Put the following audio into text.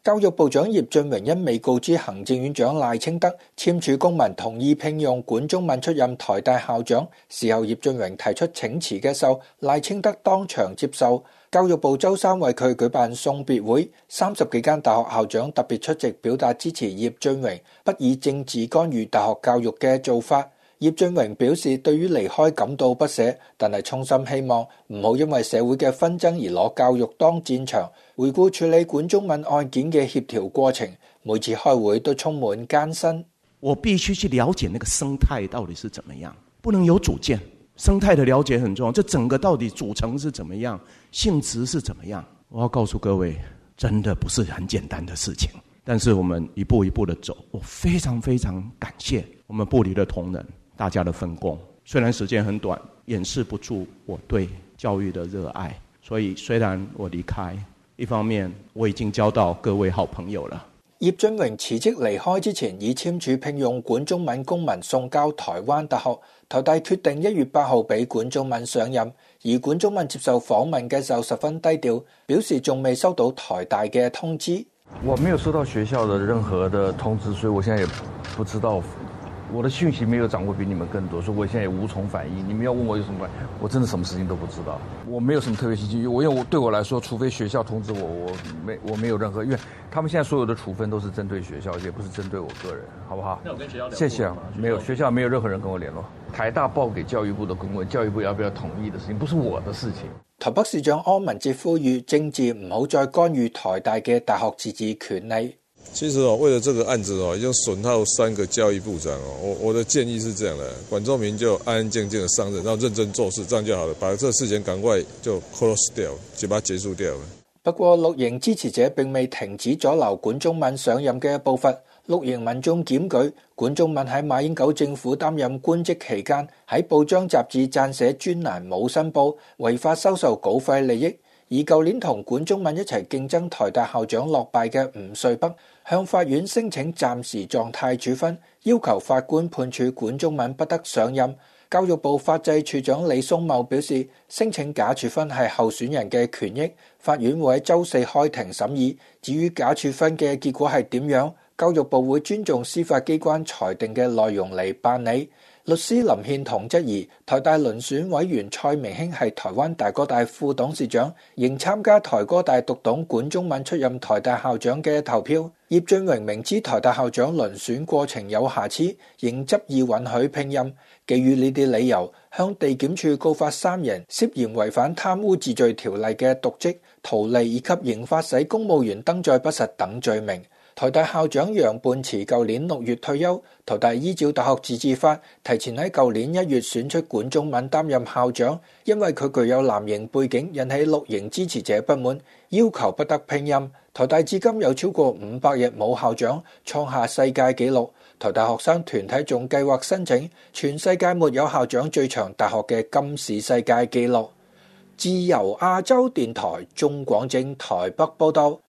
教育部長葉俊榮因未告知行政院長賴清德簽署公文同意聘用管中閔出任台大校長，事後葉俊榮提出請辭嘅時候，賴清德當場接受。教育部周三為佢舉辦送別會，30幾間大學校長特別出席表達支持葉俊榮不以政治干預大學教育嘅做法。葉俊榮表示對於離開感到不捨，但係衷心希望唔好因為社會嘅紛爭而攞教育當戰場。回顧處理管中閔案件嘅協調過程，每次開會都充滿艱辛。 我必須去了解那個生態到底是怎麼樣，不能有主見。生態的了解很重要，這整個到底組成是怎麼樣，性質是怎麼樣。我要告訴各位，真的不是很簡單的事情，但是我們一步一步的走。我非常非常感謝我們部裡的同仁，大家的分工，雖然時間很短，掩飾不住我對教育的熱愛。所以雖然我離開，一方面我已經交到各位好朋友了。 葉俊榮辭職離開之前，已簽署聘用管中閔公文送交台灣大學。台大決定1月8號俾管中閔上任，而管中閔接受訪問嘅時候十分低調，表示仲未收到台大嘅通知。 我沒有收到學校的任何的通知，所以我現在也不知道。我的訊息沒有掌握比你們更多，所以我現在也無從反應。你們要問我有什麼反應，我真的什麼事情都不知道。我沒有什麼特別興趣，因為對我來說，除非學校通知我沒有任何，因為他們現在所有的處分都是針對學校，也不是針對我個人，好不好？那我跟學校聊過。謝謝啊，沒有，學校沒有任何人跟我聯絡。台大報給教育部的公文，教育部要不要同意的事情，不是我的事情。 台北市長柯文哲呼籲政治唔好再干預台大嘅大學自治權利。 其實為了這個案子已經損耗3個教育部長我的建議是這樣的，管中閔就安安靜靜的上任，然後認真做事，這樣就好了，把這個事情趕快就 close 掉，就把它結束掉了。 不過綠營支持者並未停止阻撓管中閔上任嘅步伐，綠營民眾檢舉管中閔喺馬英九政府擔任官職期間，喺報章雜誌撰寫專欄冇申報，違法收受稿費利益。而舊年同管中閔一齊競爭台大校長落敗嘅吳瑞北，向法院申請暫時狀態處分，要求法官判處管中閔不得上任。教育部法制處長李松茂表示，申請假處分係候選人嘅權益，法院會喺週4開庭審議。至於假處分嘅結果係點樣，教育部會尊重司法機關裁定嘅內容嚟辦理。律師林獻堂質疑台大遴選委員蔡明興係台灣大哥大副董事長，仍參加台哥大獨董管中閔出任台大校長嘅投票。葉俊榮明知台大校長遴選過程有瑕疵，仍執意允許聘任。基於呢啲理由，向地檢署告發3人涉嫌違反貪污治罪條例嘅瀆職、圖利以及刑法使公務員登載不實等罪名。台大校長楊泮池舊年6月退休，台大依照大學自治法，提前喺舊年1月選出管中閔擔任校長，因為佢具有藍營背景，引起綠營支持者不滿，要求不得聘任。台大至今有超過500日冇校長，創下世界紀錄。台大學生團體仲計劃申請全世界沒有校長最長大學嘅金氏世界紀錄。自由亞洲電台鍾廣政台北報道。